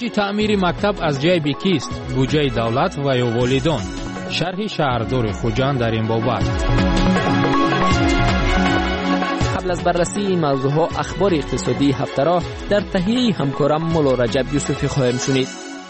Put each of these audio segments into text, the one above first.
خرج تعمیر مکتب از جیب کیست؟ بودجه دولت و یا والدان؟ شرح شهردار خوجند در این بابت. قبل از بررسی این موضوعها اخبار اقتصادی هفته را در تهیه همکارم مولا رجب یوسفی خواهیم شنید.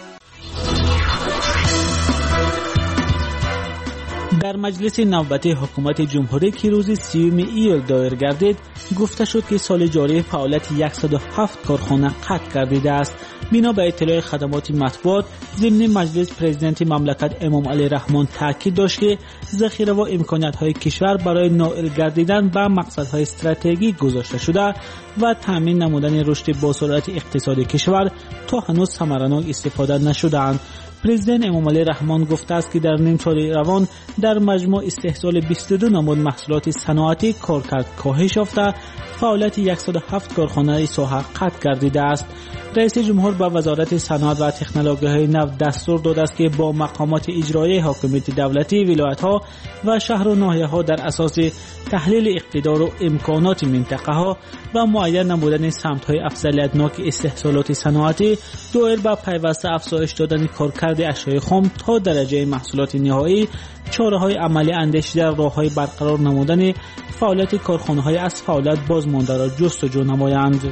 در مجلس نوبتی حکومت جمهوری که روز 30 ایول دایر گردید، گفته شد که سال جاری فعالیت 107 کارخانه قطع گردیده است. بنا به اطلاع خدمات مطبوعات، ضمن مجلس پرزیدنت مملکت امام علی رحمان تاکید داشت که ذخیره و امکانات‌های کشور برای نائل گردیدن به مقصدهای استراتژیک گذاشته شده و تامین نمودن رشد با سرعت اقتصادی کشور تا هنوز ثمره‌ناک استفاده نشده‌اند. پرزیدنت امام علی رحمان گفته است که در نیم سال روان در مجموع استحصال 22 نمود محصولات صنعتی کارکرد کاهش یافته، فعالیت 107 کارخانه ساحه قطع گردیده است. رئیس جمهور به وزارت صنعت و تکنولوژی‌های نو دستور داده است که با مقامات اجرایی حاکمیت دولتی، ولایت‌ها و شهر و ناحیه‌ها در اساس تحلیل اقتدار و امکانات منطقه‌ها و معین نمودن سمت‌های افضلیت‌ناک استحصالات صنعتی دایر به پیوسته افزایش دادن کارکرد اشیاء خام تا درجه محصولات نهایی، چاره‌های عملی اندیشیده راه‌های برقرار نمودن فعالیت کارخانه‌های از فعالیت بازمانده را جستجو نمایند.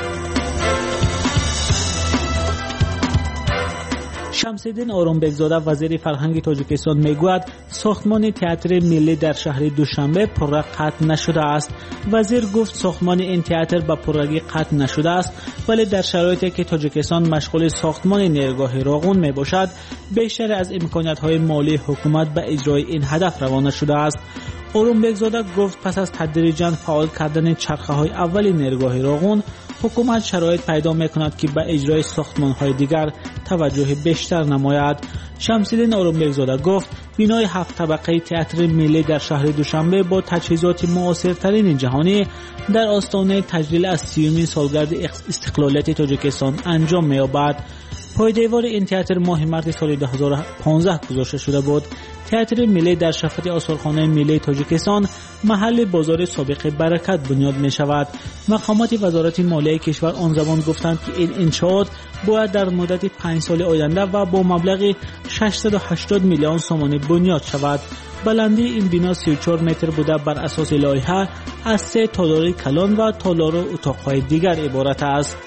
شمس‌الدین آرامبگزاده وزیر فرهنگ تاجیکستان میگوید ساختمان تئاتر ملی در شهر دوشنبه پررنگ قطع نشده است. وزیر گفت ساختمان این تئاتر به پررنگی قطع نشده است، ولی در شرایطی که تاجیکستان مشغول ساختمان نیرگاه راغون می باشد، بیشتر از امکانات‌های مالی حکومت به اجرای این هدف روانه شده است. آرامبگزاده گفت پس از تدریجاً فعال کردن چرخه‌های اول نیرگاه راغون، حکومت شرایط پیدا می‌کند که به اجرای ساختمان‌های دیگر توجه بیشتر نماید. شمس‌الدین آرامبگزاده گفت بنای 7 طبقه تئاتر ملی در شهر دوشنبه با تجهیزات معاصرترین جهانی در آستانه تجلیل از 30مین سالگرد استقلالیت تاجیکستان انجام می‌یابد. پایدیوار این تئاتر ماه مارس سال 2015 گذاشته شده بود. تئاتر ملی در شفت آثارخانه ملی تاجیکستان محل بازار سابق برکت بنیاد می شود. مقامات وزارت مالیه کشور آن زمان گفتند که این انشاءات باید در مدت 5 سال آینده و با مبلغ 680 میلیون سوم بنیاد شود. بلندی این بنا 34 متر بوده. بر اساس لایحه از 3 تالار کلان و تالار اتاق‌های دیگر عبارت است.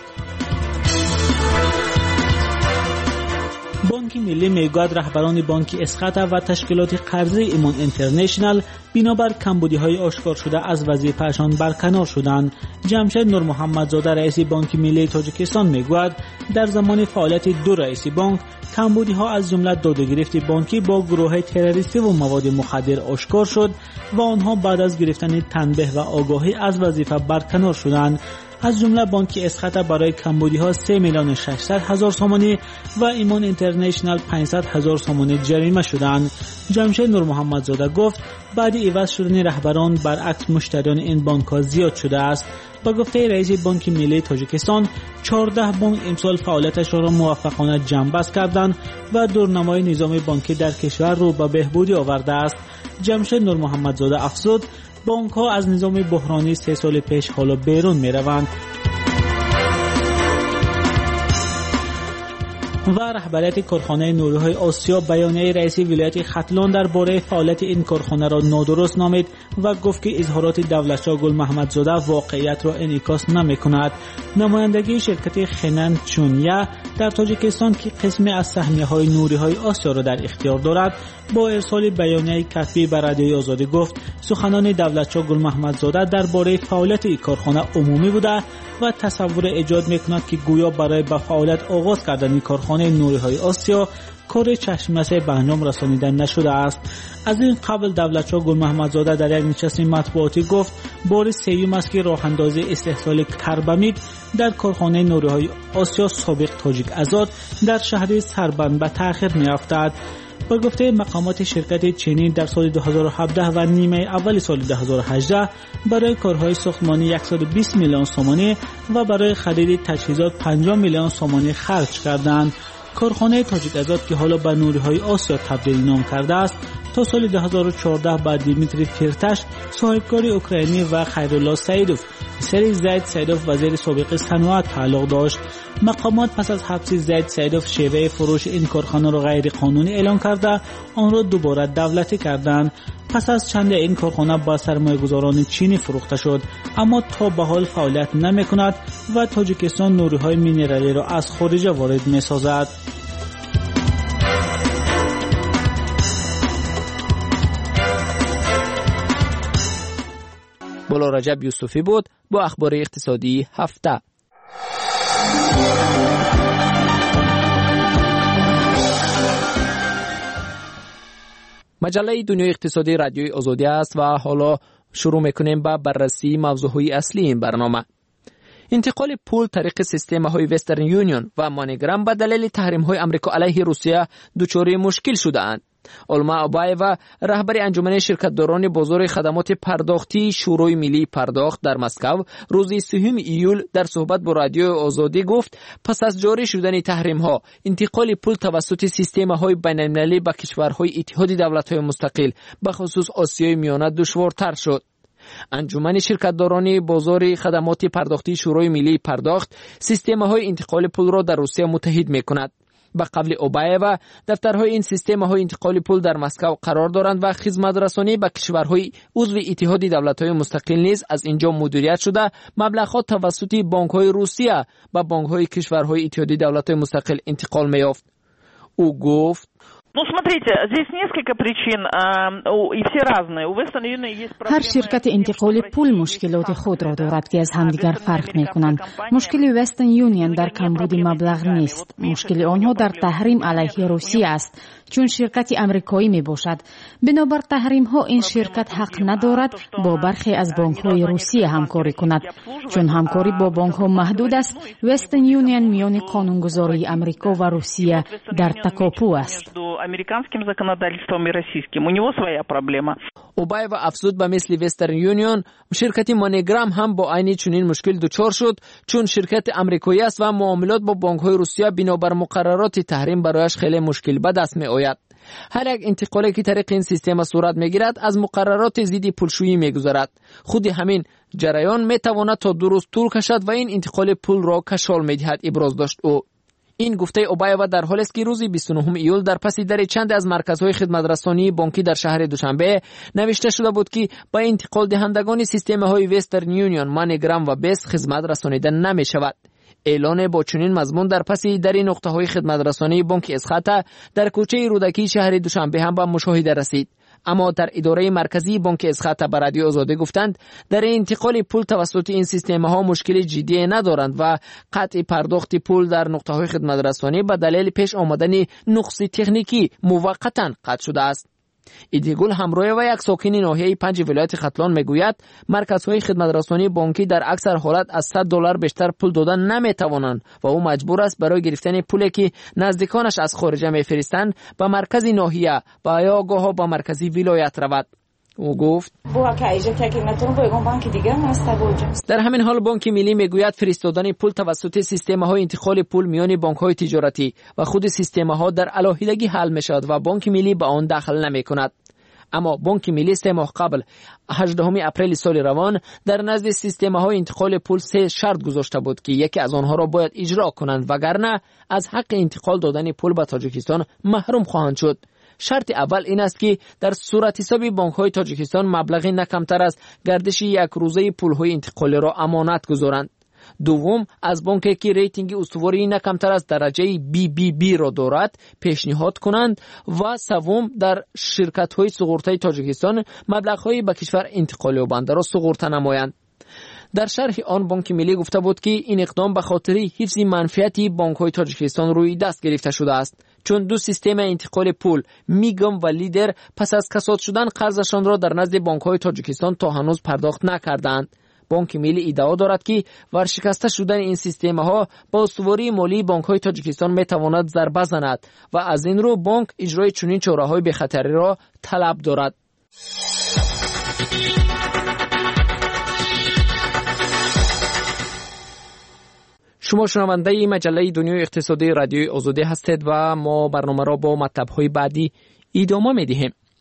بانک ملی میگوید رهبران بانک اسقاط و تشکیلات قرضه ایمان اینترنشنال بنابر کمبودی‌های آشکار شده از وظیفه‌شان برکنار شدند. جمشید نور محمدزاده رئیس بانک ملی تاجیکستان میگوید در زمان فعالیت دو رئیس بانک کمبودی‌ها از جمله دادگرفت بانکی با گروه تروریستی و مواد مخدر آشکار شد و آنها بعد از گرفتن تنبیه و آگاهی از وظیفه برکنار شدند. از جمله بانک اسقاط برای کمبودی‌ها 3,600,000 سومانی و ایمان اینترنشنال 500,000 سومانی جریمه شدند. جمشید نور محمدزاده گفت بعد عوض شدن رهبران برعکس مشتریان این بانک‌ها زیاد شده است. با گفته رئیس بانک ملی تاجیکستان 14 بانک امسال فعالیتشان را موفقانه جنببست کردند و دورنمای نظام بانکی در کشور رو به بهبودی آورده است. جمشید نور محمدزاده افزود بانک ها از نظام بحرانی 3 سال پیش حالا بیرون می روند و رهبریت کارخانه نوری‌های آسیا بیانیه رئیس ولایت ختلان درباره فعالیت این کارخانه را نادرست نامید و گفت که اظهارات دولتشاه گل محمدزاده واقعیت را انعکاس نمی‌کند. نمایندگی شرکت خنن چونیا در تاجیکستان که قسمی از سهمیه‌های نوری‌های آسیا را در اختیار دارد با ارسال بیانیه کتبی به رادیوی آزادی گفت سخنان دولتشاه گل محمدزاده درباره فعالیت این کارخانه عمومی بوده و تصور ایجاد می‌کند که گویا برای به فعالیت آغاز کردن کارخانه نوری‌های آسیا کار چشم‌مسح به انجام رسانیده نشده است. از این قبل دولتشاه گل محمدزاده در یک نشست مطبوعاتی گفت بار سوم است که راه اندازی استحصال کربامید در کارخانه نوری‌های آسیا سابق تاجیک آزاد در شهر سربند به تأخیر می‌افتد. با گفته مقامات شرکت چینی در سال 2017 و نیمه اول سال 2018 برای کارهای ساختمانی 120 میلیون سومانی و برای خرید تجهیزات 50 میلیون سومانی خرج کردند. کارخانه تاجیک آزاد که حالا به نوری‌های آسیا تبدیل نام کرده است تا سال 2014 با دیمیتری فیرتاش صاحبکاری اوکراینی و خیرالله سعیدوف سری زید سعیدوف وزیر سابق صنعت تعلق داشت. مقامات پس از حبس زید سعیدوف شیوه فروش این کارخانه را غیر قانونی اعلام کرده آن را دوباره دولتی کردند. پس از چند این کارخانه با سرمایه‌گذاران چینی فروخته شد، اما تا به حال فعالیت نمی‌کند و تاجیکستان نوری‌های مینرالی را از خارج وارد می‌سازد. بلارجب یوسفی بود با اخبار اقتصادی هفته. مجله دنیای اقتصادی رادیوی آزادی است و حالا شروع میکنیم با بررسی موضوعهای اصلی این برنامه. انتقال پول طریق سیستم‌های وسترن یونیون و مانیگرام به دلیل تحریم‌های آمریکا علیه روسیه دچار مشکل شده‌اند. علما ابایوا رهبر انجمن شرکت‌داران بازار خدمات پرداختی شورای ملی پرداخت در مسکو روز 3 ایول در صحبت با رادیو آزادی گفت پس از جاری شدن تحریم‌ها انتقال پول توسط سیستم‌های بین‌المللی به کشورهای اتحاد دولت‌های مستقل به خصوص آسیای میانه دشوارتر شد. انجمن شرکت‌داران بازار خدمات پرداختی شورای ملی پرداخت سیستم‌های انتقال پول را در روسیه متحد می‌کند. به قول اوبایوا دفترهای این سیستم‌های انتقال پول در مسکو قرار دارند و خدمت‌رسانی به کشورهای عضو اتحاد دولت‌های مستقل نیز از اینجا مدیریت شده مبلغ‌ها توسط بانک‌های روسیه به بانک‌های کشورهای اتحاد دولت‌های مستقل انتقال می‌یافت. او گفت смотрите, здесь несколько причин, и все разные. У Western Union есть проблемы. هر شرکت انتقال پول مشکلات خود را دارد که از همدیگر فرق می‌کنند. مشکل وسترن یونیون در کمبود مبلغ نیست. مشکل آنها در تحریم علیه روسیه است، چون شرکت امریکایی میباشد. بنابر تحریم ها این شرکت حق ندارد با برخی از بانک های روسیه همکاری کند. چون همکاری با بانک ها محدود است، وسترن یونیون میان قانونگذاری امریکا و روسیه در تکاپو است. اوبایوا افزود به مثل وسترن یونیون شرکت مانیگرام هم با عین چنین مشکل دچار شد، چون شرکت امریکایی است و معاملات با بانک های روسیه بنابر مقررات تحریم برایش خیلی مشکل به دست می آید. هر یک انتقالی که طریق این سیستم صورت میگیرد از مقررات ضد پولشویی میگذرد. خود همین جریان میتواند تا 2 روز طول کشد و این انتقال پول را کشال میدهد، ابراز داشت او. این گفته اوبایوا در حالی است که روز 29 ایول در پس در چند از مرکزهای خدمترسانی بانکی در شهر دوشنبه نوشته شده بود که با انتقال دهندگان سیستم‌های وسترن یونیون، مانیگرام و بیس خدمت رسانیده نمی شود. اعلان با چنین مضمون در پس در نقطه‌های خدمترسانی بانک اسخاتا در کوچه رودکی شهر دوشنبه هم به مشاهده رسید. اما در اداره مرکزی بانک اسخاتا به رادیو آزادی گفتند در انتقال پول توسط این سیستم‌ها مشکل جدی ندارند و قطع پرداخت پول در نقطه‌های خدمترسانی به دلیل پیش آمدن نقص تکنیکی موقتا قطع شده است. ایدیگول همراه و یک ساکن ناحیه 5 ولایت ختلان میگوید مرکزهای خدمترسانی بانکی در اکثر حالت از $100 بیشتر پول دادن نمیتوانند و او مجبور است برای گرفتن پولی که نزدیکانش از خارج میفرستند به مرکز ناحیه و یا گاه به مرکزی ولایت رود. او گفت در همین حال بانک ملی میگوید فرستادن پول توسط سیستم‌های انتقال پول میان بانک‌های تجارتی و خود سیستم‌ها در علاهیدگی حل می‌شود و بانک ملی به آن دخل نمی‌کند. اما بانک ملی 3 ماه قبل 18 اپریل سال روان در نزد سیستم‌های انتقال پول 3 شرط گذاشته بود که یکی از آنها را باید اجرا کنند وگرنه از حق انتقال دادن پول به تاجیکستان محروم خواهند شد. شرط اول این است که در صورت حساب بانک‌های تاجیکستان مبلغی نه کمتر از گردش یک روزه پول‌های انتقالی را امانت گذارند. دوم، از بانکی که ریتینگ استواری نه کمتر از درجه BBB را دارد پیشنهاد کنند و سوم، در شرکت‌های سقورته تاجیکستان مبلغ‌های به کشور انتقالی یابنده را سقورته نمایند. در شرح آن بانک ملی گفته بود که این اقدام به خاطر حفظ منفعت بانک‌های تاجیکستان روی دست گرفته شده است، چون 2 سیستم انتقال پول میگم و لیدر پس از کساد شدن قرضشان را در نزد بانک‌های تاجیکستان تا هنوز پرداخت نکردند. بانک ملی ادعا دارد که ورشکسته شدن این سیستم‌ها با استواری مالی بانک‌های تاجیکستان میتواند ضربه زند و از این رو بانک اجرای چنین چاره‌های بی‌خطری را طلب دارد. شما شنونده مجله دنیای اقتصادی رادیوی آزادی هستید و ما برنامه را با مطلب‌های بعدی ادامه می‌دهیم.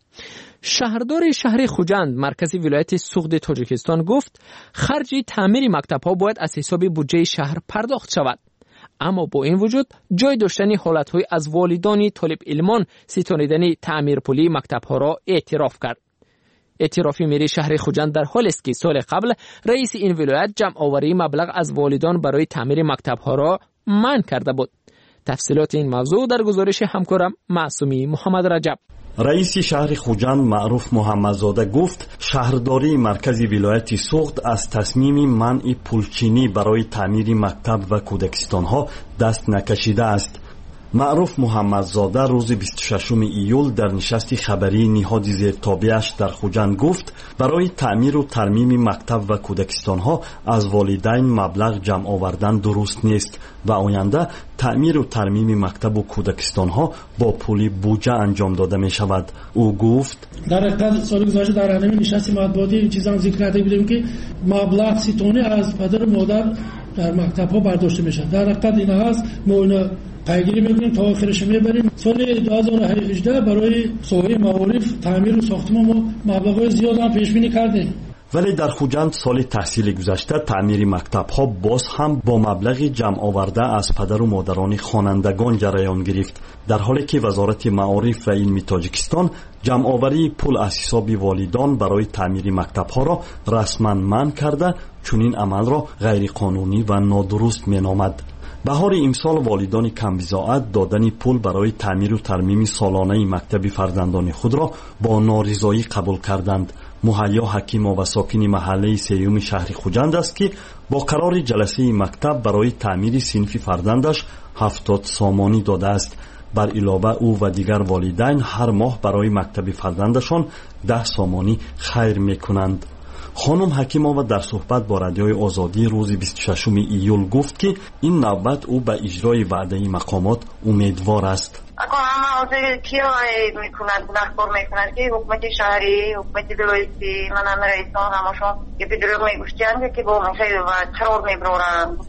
شهردار شهر خوجند مرکز ولایت سوغد تاجیکستان گفت خرج تعمیر مکتب‌ها باید از حساب بودجه شهر پرداخت شود. اما با این وجود جای داشتن حالت‌های از والدان طالب علمان ستانیدن تعمیر پولی مکتب‌ها را اعتراف کرد. اعتراف مری شهر خوجند در حالی است که سال قبل رئیس این ولایت جمع آوری مبلغ از والدان برای تعمیر مکتب‌ها را منع کرده بود. تفصیلات این موضوع در گزارش همکارم معصومی محمد رجب. رئیس شهر خوجند معروف محمدزاده گفت شهرداری مرکز ولایت سوغد از تصمیم منع پولچینی برای تعمیر مکتب و کودکستان‌ها دست نکشیده است. معروف محمدزاده روز 26 ایول در نشست خبری نهاد زیرتابعش در خوجند گفت برای تعمیر و ترمیم مکتب و کودکستان‌ها از والدین مبلغ جمع آوردن درست نیست و آینده تعمیر و ترمیم مکتب و کودکستان‌ها با پول بودجه انجام داده می شود. او گفت در حقیقت سال گذشته در همین نشست مطبوعاتی این چیزا ذکر کرده بودیم که مبلغ 30 تونی از پدر و مادر در مکتب‌ها برداشته میشه. در حقیقت این هست ما اینا پیگیری میکنیم تا آخرش میبریم. سال 2018 برای ساحه معارف تعمیر و ساختمان ما مبلغ زیاد هم پیش بینی کردیم. ولی در خوجند سال تحصیل گذشته تعمیر مکتب‌ها باز هم با مبلغ جمع آورده از پدر و مادران خوانندگان جریان گرفت، در حالی که وزارت معارف و علم تاجیکستان جمع آوری پول از حساب والدان برای تعمیر مکتب‌ها را رسما منع کرده، چون این عمل را غیر قانونی و نادرست مینامد. بهار امسال والدان کمبزاعت دادن پول برای تعمیر و ترمیم سالانه مکتب فرزندان خود را با نارضایی قبول کردند. مهیا حکیم و ساکن محله سیوم شهر خوجند است که با قرار جلسه مکتب برای تعمیر صنف فرزندش 70 سامانی داده است. بر علاوه او و دیگر والدین هر ماه برای مکتب فرزندشان 10 سامانی خیر میکنند. خانم حکیمова در صحبت با رادیوی آزادی روز 26 ایول گفت که این نوبت او به اجرای وعده مقامات امیدوار است. اگر همه کیا میکنند نخبر میکنند که حکومت شهری، حکومت ولایتی، من هم رئیسان همشون که بدرو میگوشتند که با میشه و قرار میبرند.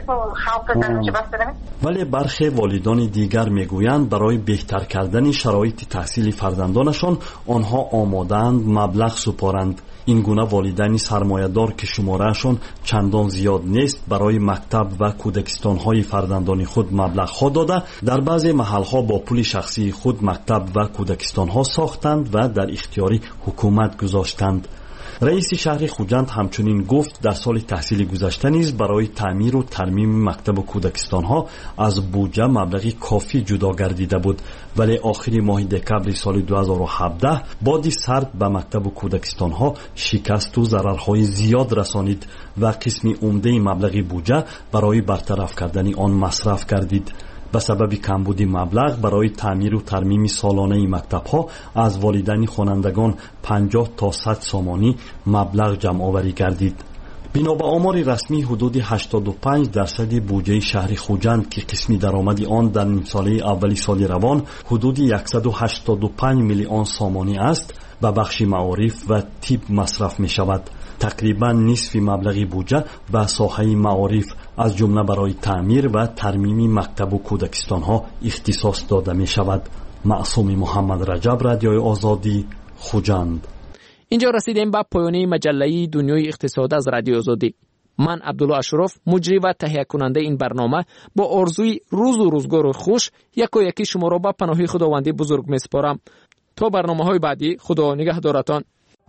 خلق چه بس بدن؟ ولی برخی والدان دیگر میگویند برای بهتر کردن شرایط تحصیل فرزندانشان آنها آماده‌اند مبلغ سپارند. این گونه والدین سرمایه‌دار که شمارهشان چندان زیاد نیست برای مکتب و کودکستان‌های فرزندان خود مبلغ‌ها داده در بعضی محل‌ها با پول شخصی خود مکتب و کودکستان‌ها ساختند و در اختیار حکومت گذاشتند. رئیس شهر خوجند همچنین گفت در سال تحصیل گذشته نیز برای تعمیر و ترمیم مکتب و کودکستان‌ها از بودجه مبلغی کافی جدا گردیده بود، ولی آخر ماه دکمبر سال 2017 بادی سرد به مکتب و کودکستان‌ها شکست و ضررهای زیاد رسانید و قسم عمده مبلغ بودجه برای برطرف کردن آن مصرف گردید. به سبب کمبود مبلغ برای تعمیر و ترمیم سالانه مکتب‌ها از والدین خوانندگان 50 تا 100 سامانی مبلغ جمع آوری گردید. بنا به آمار رسمی حدود 85% بودجه شهر خوجند که قسمی درآمد آن در نیم ساله اولی سال روان حدود 185 میلیون سامانی است به بخش معارف و طب مصرف می شود. تقریبا نصف مبلغ بودجه به ساحه معارف از جمله برای تعمیر و ترمیم مکتب و کودکستان‌ها اختصاص داده می شود. معصوم محمد رجب، رادیوی آزادی، خوجند. اینجا رسیدیم به پایان مجله دنیای اقتصاد از رادیو آزادی. من عبدالله اشرف، مجری و تهیه کننده این برنامه، با آرزوی روز و روزگار خوش یکی شما را به پناه خداوندی بزرگ می سپارم. تا برنامه‌های بعدی، خدا نگهدارتان.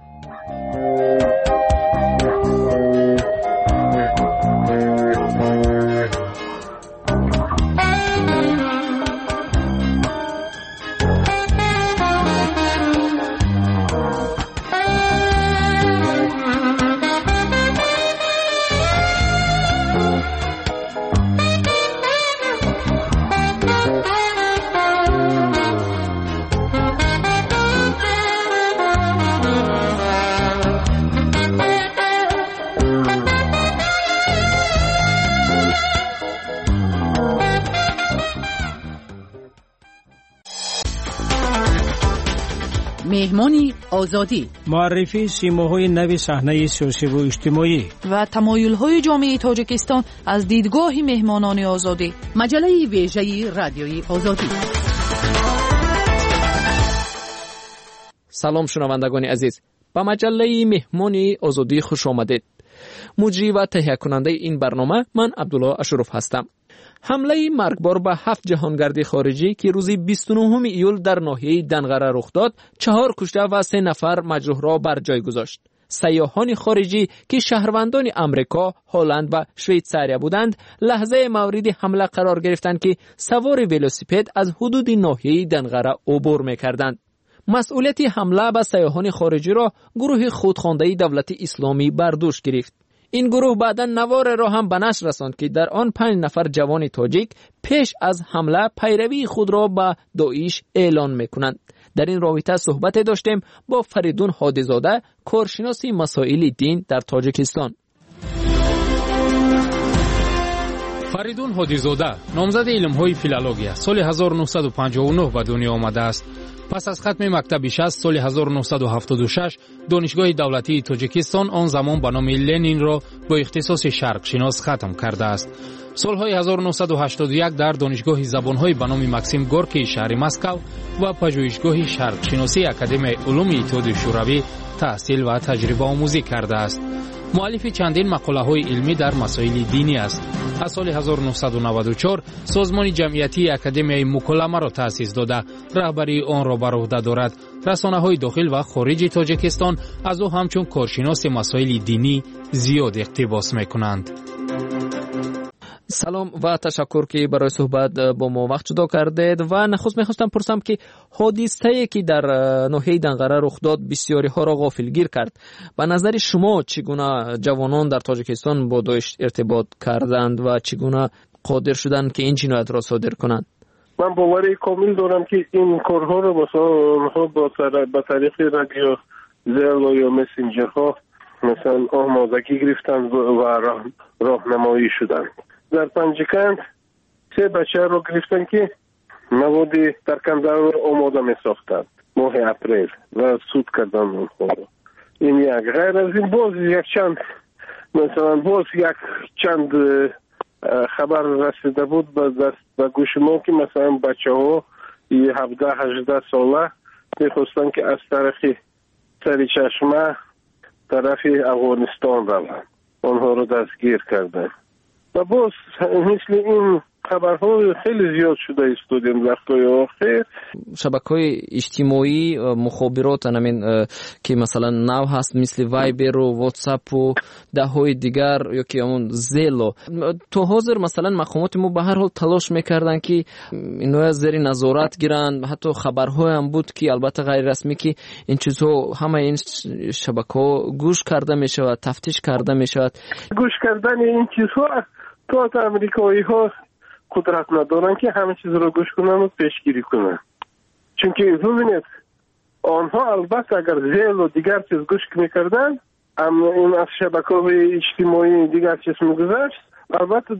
مهمانی آزادی، معرفی سیماهای نو صحنه سیاسی و اجتماعی و تمایل‌های جامعه تاجیکستان از دیدگاه مهمانان آزادی. مجله ویژه رادیوی آزادی. سلام شنوندگان عزیز، به مجله مهمان آزادی خوش آمدید. مجری و تهیه کننده این برنامه من عبدالله اشرف هستم. حمله مرگبار به 7 جهانگرد خارجی که روز 29 ایول در ناحیه دنغره رخ داد، 4 کشته و 3 نفر مجروح را بر جای گذاشت. سیاحان خارجی که شهروندان امریکا، هلند و شویتزاریا بودند، لحظه مورد حمله قرار گرفتند که سوار ولوسیپد از حدود ناحیه دنغره عبور می‌کردند. مسئولیت حمله به سیاحان خارجی را گروه خودخوانده دولت اسلامی بر دوش گرفت. این گروه بعدا نوار را هم به نشر رساند که در آن 5 نفر جوان تاجیک پیش از حمله پیروی خود را به داعش اعلان می‌کنند. در این رابطه صحبت داشتیم با فریدون هادی‌زاده، کارشناس مسائل دین در تاجیکستان. فریدون هادی‌زاده نامزد علم‌های فیلولوژی سال 1959 به دنیا آمده است. پس از ختم مکتب 60 سال 1976 دانشگاه دولتی تاجیکستان آن زمان به نام لنین را با اختصاص شرق شناس ختم کرده است. سالهای 1981 در دانشگاه زبان‌های به نام مکسیم گورکی شهر مسکو و پژوهشگاه شرق شناسی اکادمی علوم اتحاد شوروی تحصیل و تجربه آموزی کرده است. مؤلف چندین مقاله‌های علمی در مسائل دینی است. از سال 1994 سازمان جمعیتی اکادمی مکالمه را تأسیس داده، رهبری آن را بر عهده دارد. رسانه‌های داخل و خارج تاجیکستان از او همچون کارشناس مسائل دینی زیاد اقتباس می‌کنند. سلام و تشکر که برای صحبت با ما وقت جدا کردید. و نخست میخواستم پرسم که حادثه‌ای که در ناحیه دنغره رخ داد بسیاری ها را غافلگیر کرد. به نظر شما چگونه جوانان در تاجیکستان با داعش ارتباط کردند و چگونه قادر شدند که این جنایت را صادر کنند؟ من باوری کامل دارم که این کارها رو مثلا اونها با طریق رادیو زل یا مسنجر ها مثلا آمادگی گرفتند و راهنمایی شدند. در پنجکند 3 بچه رو گرفتن که مواد ترکنده رو آماده می ساختند ماه اپریل و سود کردن اونها رو. این یک. غیر از این باز یک چند خبر رسیده بود به گوش ما که مثلا بچه ها 17-18 ساله میخواستن که از طرف سری چشمه طرف افغانستان روند. آنها رو دستگیر کردن. و باز مثل این خبرها خیلی زیاد شده استودیم وقتای آخر. شبکه‌های اجتماعی مخابرات همین که مثلا ناو هست مثل وایبر و واتساپ و ده‌های دیگر یا که همون زیلو، تو حاضر مثلا مقامات ما به هر حال تلاش میکردن که اینو زیر نظارت گیرن. حتی خبرهای هم بود که البته غیر رسمی که این چیزها همه این شبکه‌ها گوش کرده میشه و تفتیش کرده میشه. گوش کردن این چیزها تو امریکایی ها قدرت ندارن که همه چیز رو گوش کنن و پیشگیری کنن. چون که ببینید آنها البته اگر زیل و دیگر چیز گوش میکردن، اما این از شبکه‌های اجتماعی دیگر چیز میگذشت، البته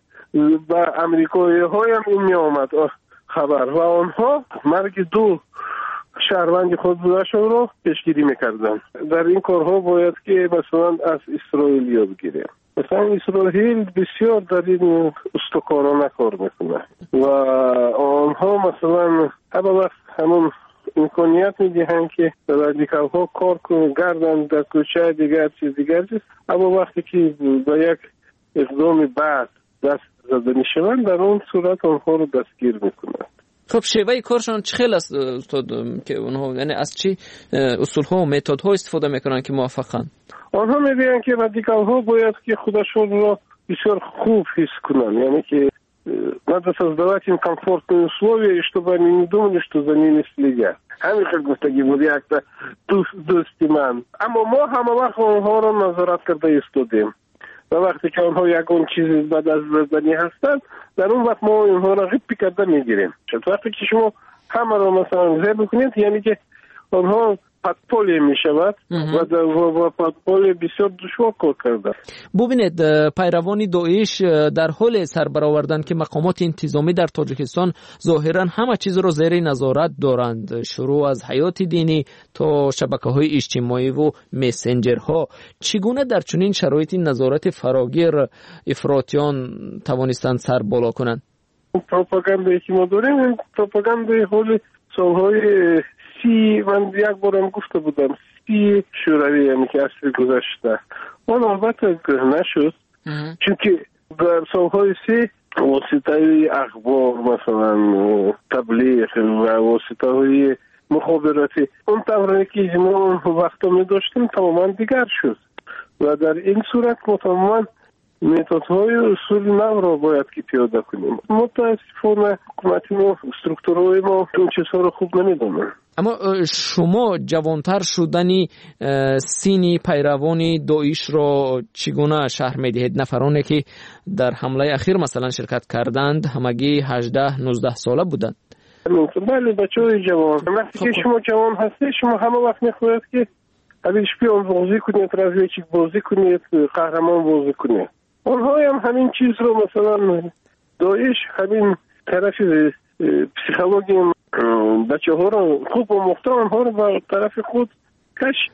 به امریکایی های هم این میامد خبر و آنها مرگ 2 شهروند خود بودشون رو پیشگیری میکردن. در این کارها باید که مثلا از اسرائیل یاد بگیریم. مثلا اسرائیل بسیار در این استکارانه کار میکنه و آنها مثلا هر وقت همون امکانیت میدهند که رادیکال ها کار گردن در کوچه دیگر چیز اما وقتی که با یک اقدام بعد دست زده میشوند در اون صورت آنها رو دستگیر میکنند. خب شیوه کارشان چه خیلی است استاد که اونها یعنی از چی اصول ها و متد ها استفاده میکنن که موفقن؟ آنها میگن که رادیکال ها باید که خودشون رو بسیار خوب حس کنن, یعنی که надо создавать им комфортные условия, и чтобы они не думали, что за ними следят. همین خیلی گفتگی بود یک دوستی من. اما ما همه وقت آنها را نظارت کرده ایستادیم و وقتی که آنها یکون چیزی بعد از زدنی هستند در اون وقت ما آنها را غیب کرده میگیریم. وقتی که شما همه را مثلا زیر بکنید یعنی که آنها پادپولی می شود و پادپولی بسیار دشوار کار کرده. ببینید پیروان داعش در حال سر برآوردن که مقامات انتظامی در تاجیکستان ظاهرا همه چیز را زیر نظارت دارند, شروع از حیات دینی تا شبکه‌های اجتماعی و مسنجرها. چگونه در چنین شرایطی نظارت فراگیر افراطیان توانستند سر بالا کنند؟ پروپاگاندایی که ما داریم پروپاگاندای حول سالهای من یک بارم گفته بودم 30 شوروی یعنی که اصل گذشته اون البته نشد چون که در سالهای 3 واسطه اخبار مثلا تبلیغ و واسطه های مخابراتی اون طوری که ما وقتا می داشتیم تماما دیگر شد و در این صورت تماما متدهای اصول نو را باید که پیاده کنیم. متاسفانه حکومتی ما استرکتورهای ما این چیزها را خوب نمیدونن. اما شما جوانتر شدنی سینی پیروانی داعش را چگونه شرح میدهید؟ نفرانی که در حمله اخیر مثلا شرکت کردند همگی 18-19 ساله بودند. بله بچه‌های جوان وقتی که شما جوان هستید شما همه وقت میخواید که اگه شپیون بازی کنید رازویچیک بازی کنید قهرمان بازی کنید. اونها هم همین چیز رو مثلا داعش همین طرف پسیکولوژی بچه ها رو خوب و مختار اونها رو به طرف خود کشید.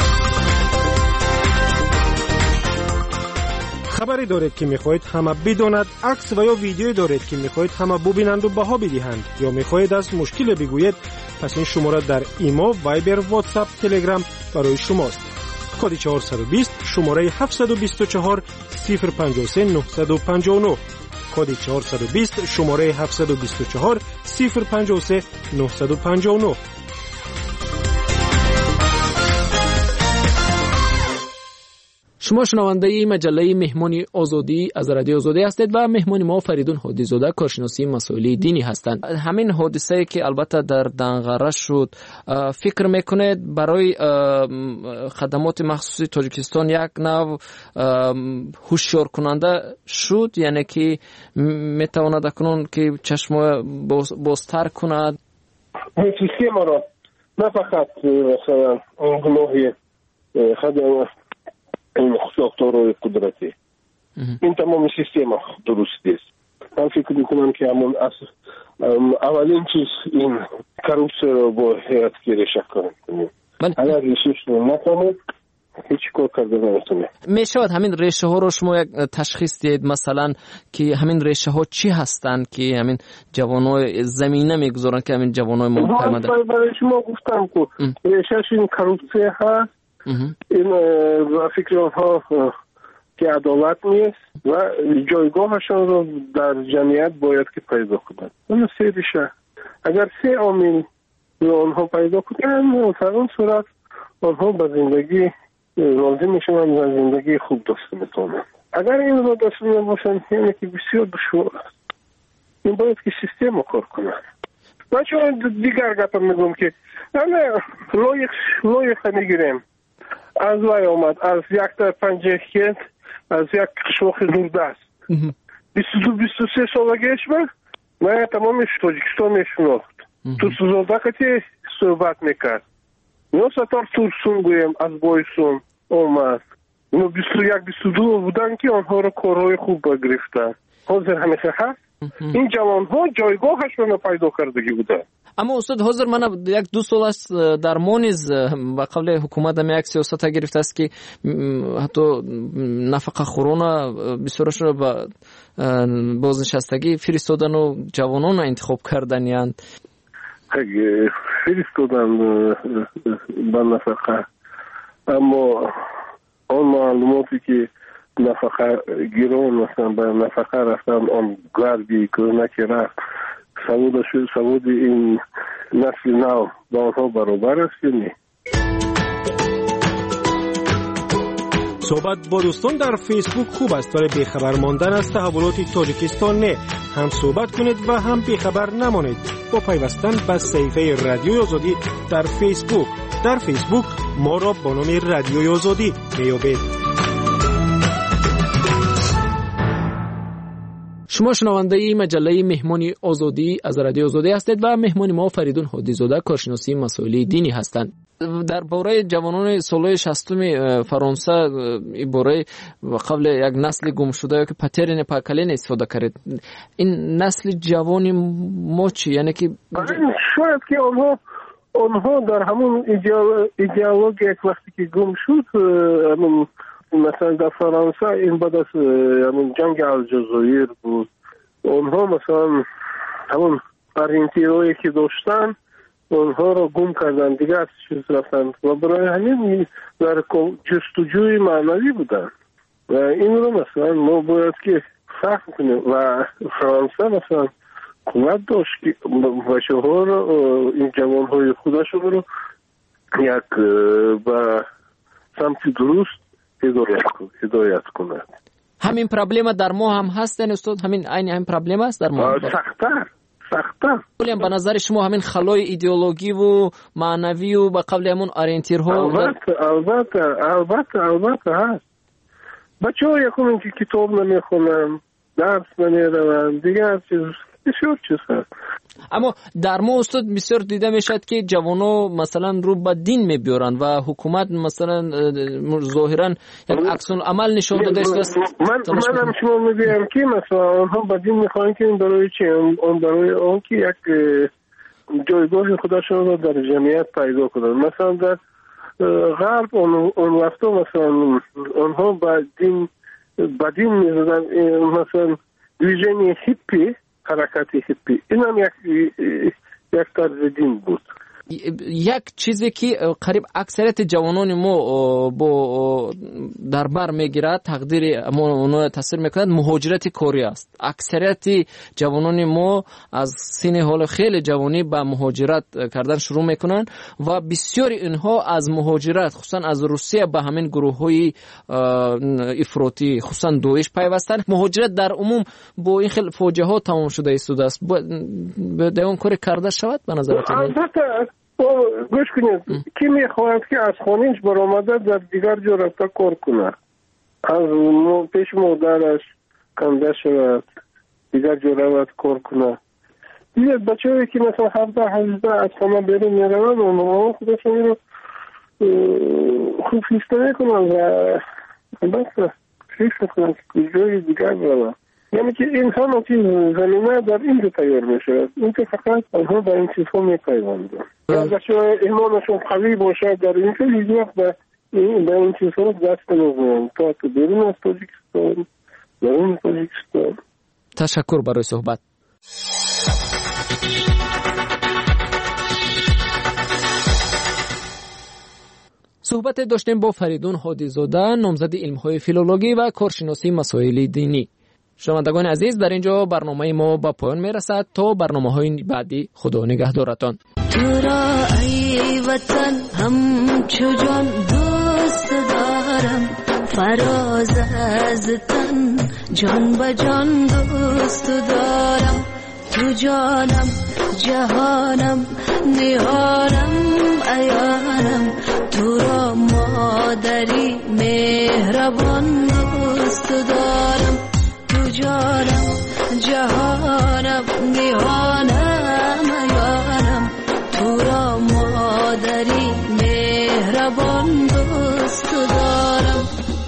خبری دارید که میخواهید همه بداند، عکس و یا ویدیویی دارید که میخواهید همه ببینند و بها بدهند یا میخواهید از مشکل بگویید، پس این شماره در ایمو، وایبر، واتساپ، تلگرام برای شماست. کد 420 شماره 724 053 959 کد 420 شماره 724 053 959. شما شنونده مجله مهمانی آزادی از رادیو آزادی هستید و مهمان ما فریدون هادی‌زاده کارشناسی مسائل دینی هستند. همین حادثه که البته در دنغره شد فکر میکنید برای خدمات مخصوصی تاجیکستان یک نوع هوشیار کننده شد، یعنی که میتواند اکنون که چشم بازتر کند سیستم را نه فقط مثلا گناهی خدمات این ساختار قدرتی این تمام سیستم درست است. من فکر میکنم که همون اولین چیز این کروپسیون رو باید که ریشه کنیم. اگر ریشهش رو نکنیم هیچ کار کرده نمیتونه. میشود همین ریشه ها رو شما یک تشخیص دهید مثلا که همین ریشه ها چی هستند که همین جوانای زمینه میگذارن که همین جوانای ما پیامده؟ برای شما گفتم که ریشهش این کروپسیون هست. این فکر آنها که عدالت نیست و جایگاهشان رو در جمعیت باید که پیدا کنند. اون سه ریشه اگر سه عامل رو آنها پیدا کنند در اون صورت آنها به زندگی راضی میشن و زندگی خوب داشته میتونن. اگر این رو داشته نباشن یعنی که بسیار دشوار است. این باید که سیستم کار کنند. من شما دیگر گپ میگم که لایق نگیریم. از وای آمد از یک تا پنجه کت از یک شوخ دوردست 22-23 سالگیش من تمامش تاجیکستان میشناخت. تو سوزادکتی صحبت میکرد. نو ستار تورسون گویم از بایسون آمد. نو 21-22 بودن که آنها رو کارهای خوب گرفتن. حاضر همیشه هست. این جوان ها جایگاهشون رو پیدا کردگی بودن. اما استاد حاضر من 1-2 سال است در مونیز با قبل حکومت هم یک سیاست گرفته است که حتی نفقه خورونا بسیارش رو با بازنشستگی فرستادن و جوانان انتخاب کردن یاند فرستادن با نفقه. اما آن معلوماتی که نفقه گیران مثلا به نفقه رفتن آن گردی که رفت سواد این نسل نو با آنها برابر است یا نه؟ صحبت با دوستان در فیسبوک خوب است ولی بیخبر ماندن از تحولات تاجیکستان نه. هم صحبت کنید و هم بیخبر نمانید با پیوستن به صفحه رادیوی آزادی در فیسبوک. در فیسبوک ما را با نام رادیوی آزادی میابید. شما شنونده ای مجله مهمانی آزادی از رادیو آزادی هستید و مهمان ما فریدون هادی‌زاده کارشناسی مسائل دینی هستند. در باره جوانان سالهای 60 فرانسه باره قبل یک نسل گم شده که پترین پاکلین استفاده کرد. این نسل جوانی ما چی؟ یعنی که شاید که آنها در همون ایدئولوژی یک وقتی که گم شد همون مثلا در فرانسه این بعد از جنگ الجزایر بود. اونها مثلا همون اریانتیروی که داشتن اونها رو گم کردن، دیگه از چیز رفتن و برای همین در جستجوی معنوی بودن و این رو مثلا ما باید که فهم کنیم. و فرانسه مثلا قوت داشت که بچه ها رو، این جوان های خودشون رو یک به سمت درست هدایت کند. همین پرابلم در ما هم هستن استاد؟ همین پرابلم است در ما؟ سخت‌تر. ولی به نظر شما همین خلای ایدئولوژی و معنوی و به قبل همون اورینتیرها البته هست. بچه ها یکم که کتاب نمیخونن، درس نمیرون، دیگه از چیز بسیار چیز هست. اما در ما استاد بسیار دیده میشد که جوانو مثلا رو به دین میبیارن و حکومت مثلا ظاهرا یک عکس العمل نشون داده است. من هم شما میگم که مثلا آنها به دین میخوان که برای چی؟ اون برای اون که یک جایگاه خودشون رو در جمعیت پیدا کنن. مثلا در غرب اون وقتا مثلا آنها به دین میزدن، مثلا ویژن هیپی، حرکت هیپی، این هم یک طرز دین بود. یک چیزی که قریب اکثریت جوانان ما با در بر میگیرد، تقدیر ما تاثیر میکند، مهاجرت کاری است. اکثریت جوانان ما از سن حال خیلی جوانی به مهاجرت کردن شروع میکنن و بسیاری اینها از مهاجرت خصوصا از روسیه به همین گروه های افراطی خصوصا دویش پیوستن. مهاجرت در عموم با این خیلی فوجه ها تمام شده است. به اون کاری کرده شود به نظرتون؟ گوش کنید، کی میخواهد که از خانهش برآمده در دیگر جا رفته کار کنه، از پیش مادرش کنده شود دیگر جا رفت کار کنه. دیگه بچه هایی که مثلا 17-18 از خانه بیرون میروند اونها خودشون رو خوب فیسته میکنن و بس فیسته میکنن که جای دیگر برون. یعنی که انسان چیز زمینه در اینجا تیار میشه، این که فقط آنها به این چیزها میپیوندن. بچه ایمانشون قوی باشه در این که هیچ وقت به این چیزها دست نمیزنن تا که بیرون از تاجیکستان، درون تاجیکستان. تشکر برای صحبت. صحبت داشتیم با فریدون هادی‌زاده، نامزد علم‌های فیلولوژی و کارشناسی مسائل دینی. شنوندگان عزیز، در اینجا برنامه ما با پایان میرسد. تا برنامه‌های بعدی، خدا نگهدارتان. تو را ای وطن همچو جان دوست دارم، فراز از تن جان به جان دوست دارم. تو جانم جهانم نهانم عیانم، تو را مادری مهربان دوست دارم. تو جانم جهانم نهانم عیانم، تو را مادری مهربان دوست دارم.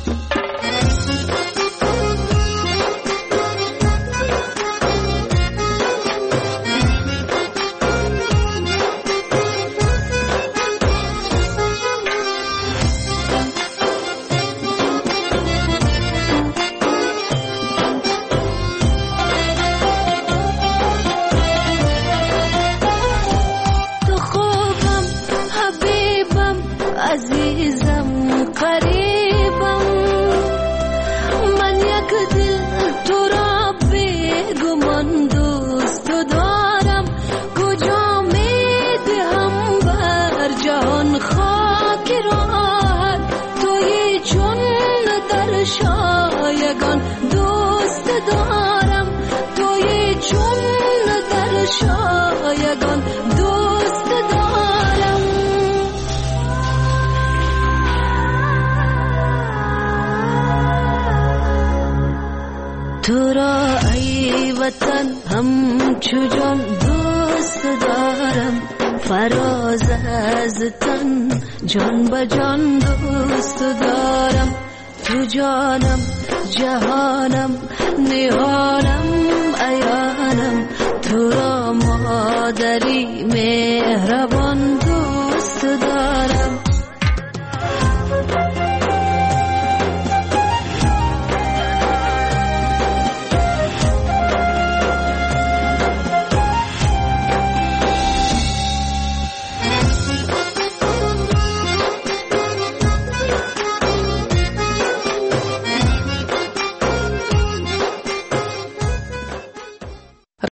عزیزم قریبم، من یک دل تو را بیگمان دوست دارم. کجا میدهم بر جهان خاک راحت، توی چون در شایگان دوست دارم. توی چون در شایگان دوست دارم. تو را ای وطن همچو جان دوست دارم، فراز از تن جان به جان دوست دارم. تو جانم جهانم نهانم عیانم، تو را مادری